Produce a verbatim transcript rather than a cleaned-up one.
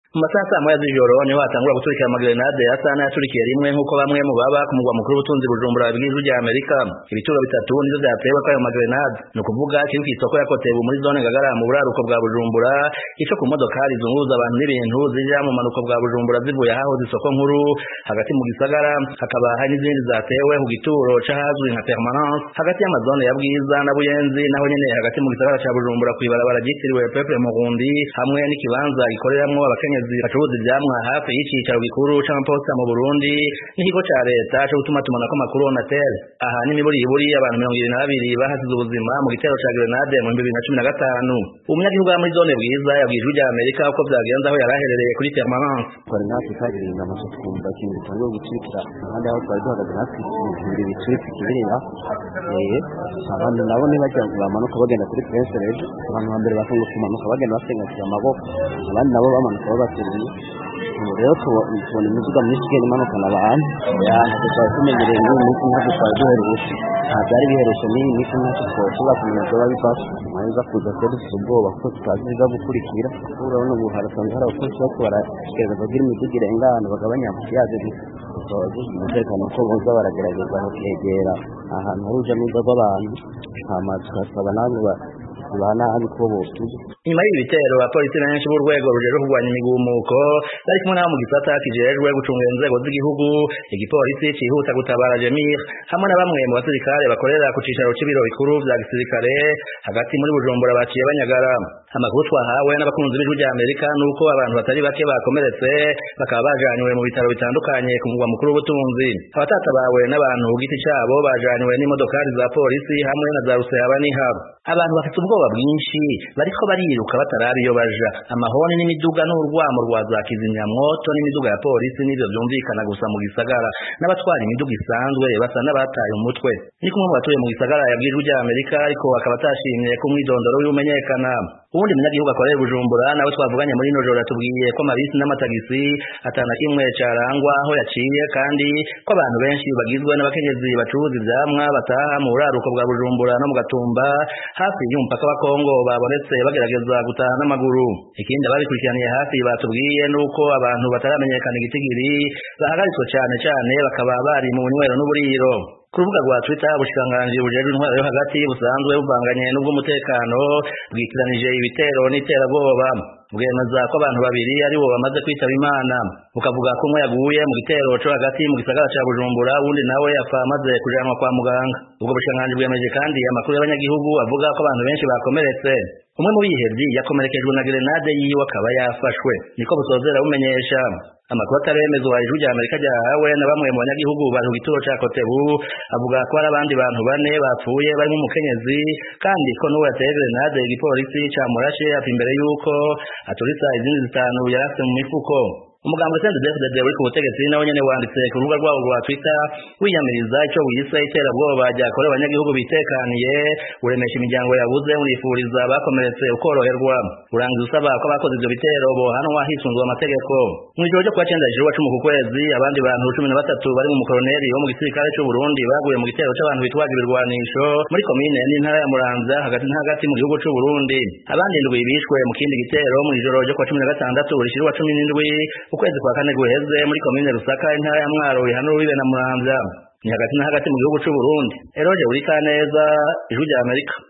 Mu masaha saa moya z'ijoro niho hatangura guturikira amagrenade asa n'ayaturikiye rimwe nk'uko bamwe mu baba ku mugwa mukuru w'ubutunzi Bujumbura babwiye ijwi rya Amerika. Ibituro bitatu nivyo vyatewe kw'ayo magrenade, ni ukuvuga kiri kw'isoko ya Kotebu muri zone Ngagara mu buraruko bwa Bujumbura, ico ku modokari zunguruza abantu n'ibintu zija mu manuko bwa Bujumbura zivuye ahahoze isoko nkuru hagati mu gisagara, hakaba hari n'izindi zatewe ku gituro c'ahazwi nka Permanence hagati y'amazone ya Bwiza na Buyenzi, naho nyene hagati mu gisagara ca Bujumbura kw'ibarabara ryitiriwe Peuple Murundi, hamwe n'ikibanza gikoreramwo abakenyezi bacuruza ivyamwa hafi y'icicaro gikuru c'amaposta mu Burundi n'ikigo ca leta co gutumatumanako amakuru Onatel. Aha n'imiburiburi abantu mirongo ibiri na babiri bahasize ubuzima mu gitero ca grenade mu bibiri na cumi na gatanu. Umunyagihugu muri zone Bwiza yabwiye ijwi rya Amerika uko vyagenze aho yaraherereye kuri Permanence. Grenade itagirinda amaso twumva kintu gitangiye gucikira ahandi aho twari duhagaze natwe ibintu bicitse kibirira eh abantu nabo ne bajya bamanuka bagenda kuri Prince Rege, abantu bambere bafunga kumanuka bagenda basengatira amaboko, abandi nabo bamanuka babatiriye. Rero tubona imiziga myinshi igenda imanukana abantu yantu twari tumenyereye n'umunsi ntabwo twari duherutse, byari biherutse n'iyi minsi ntacyo twoshobora kumenya ibyo babifashe mwaza kuza kuri ubwoba kuko tutazi biza gukurikira. Urabona ubu harasanga hari abakozi bose baragerageza kugira imizigo irengana bagabanya yaje umutekano ko boza baragerageza kwegera ahantu hari uja n'uza rw'abantu hama tukasaba nabo bana abiko bose. Nyuma y'ibitero abapolisi benshi b'urwego rujejwe kurwanya imigumuko bari kumwe n'abo mu gisata kijejwe gucungira inzego z'igihugu, igipolisi cihuta gutabara Jemir hamwe na bamwe mu basirikare bakorera ku cicaro c'ibiro bikuru vya gisirikare hagati muri Bujumbura baciye banyagara. Amakuru twahawe n'abakunzi b'ijwi rya Amerika nuko abantu batari bake bakomeretse bakaba bajanywe mu bitaro bitandukanye ku mugwa mukuru w'ubutunzi. Abatatabawe n'abantu ku giti cabo bajanywe n'imodokari za polisi hamwe na za Ruseyabaniha. Abantu bafite ubwoba bwinshi bariko bariruka batarabi iyo baja. Amahoni n'imiduga n'urwamo rwa za kizimyamwoto n'imiduga ya polisi n'ivyo vyumvikana gusa mu gisagara, n'abatwara imiduga isanzwe basa n'abataye umutwe. Ni kumwe mu batuye mu gisagara yabwiye ijwi rya Amerika, ariko akaba atashimye ko umwidondoro w'umenyekana. Ubundi munyagihugu akorera Bujumbura nawe twavuganye muri ino joro atubwiye ko amabisi n'amatagisi atana kimwe carangwa aho yaciye, kandi ko abantu benshi bagizwe n'abakenyezi bacuruza ivyamwa bataha mu buraruko bwa Bujumbura no mu Gatumba hafi y'umupaka wa Kongo babonetse bagerageza gutaha n'amaguru. Ikindi ababikurikiraniye hafi batubwiye nuko abantu bataramenyekana igitigiri bahagaritswe cane cane bakaba bari mu bunywero n'uburiro. Ku rubuga rwa Twitter ubushikiranganji bujejwe intwaro yo hagati busanzwe buvanganye n'ubw'umutekano bwikiranije ibitero n'iterabwoba, bwemeza ko abantu babiri ari bo bamaze kwitaba Imana, bukavuga ko umwe yaguye mu gitero co hagati mu gisagara ca Bujumbura, uwundi nawe yapfa amaze kujanwa kwa muganga. Ubwo bushikiranganji bwemeje kandi amakuru y'abanyagihugu avuga ko abantu benshi bakomeretse. Umwe mu bihevyi yakomerekejwe na grenade yiwe akaba yafashwe, niko busozera bumenyesha. Amakuru ataremezwa ijwi rya Amerika ryahawe na bamwe mu banyagihugu bari ku gituro ca Kotebu avuga ko hari abandi bantu bane bapfuye barimo umukenyezi, kandi ko n'uwo yateye grenade igipolisi camurashe ati imbere yuko aturitsa izindi zitanu yarafise mu mifuko. Umugambo C N D D F D D uri ku butegetsi nawe nyene wanditse ku rubuga rwabo rwa Twitter wiyamiriza ico wise iterabwoba ryakorewe abanyagihugu bitekaniye, uremesha imiryango yabuze, unifuriza bakomeretse ukoroherwa, urangiza usaba ko abakoze ivyo bitero bohanwa hisunzwe amategeko. Mw'ijoro ryo kuwa cenda z'ijoro cumi ku kwezi abandi bantu cumi na batatu bari mu mukoroneri wo mu gisirikare c'u Burundi baguye mu gitero c'abantu bitwaje ibirwanisho muri komine n'intara ya Muramvya hagati na hagati mu gihugu c'u Burundi. Abandi indwi bishwe mu kindi gitero mw'ijoro ryo kuwa cumi na gatandatu rishira cumi n'indwi ukwezi kwa kane guheze muri komine Rusaka intara ya Mwaro ihana urubibe na Muramvya, ni hagati na hagati mu gihugu c'u Burundi. Eroje Urikaneza, ijwi rya Amerika.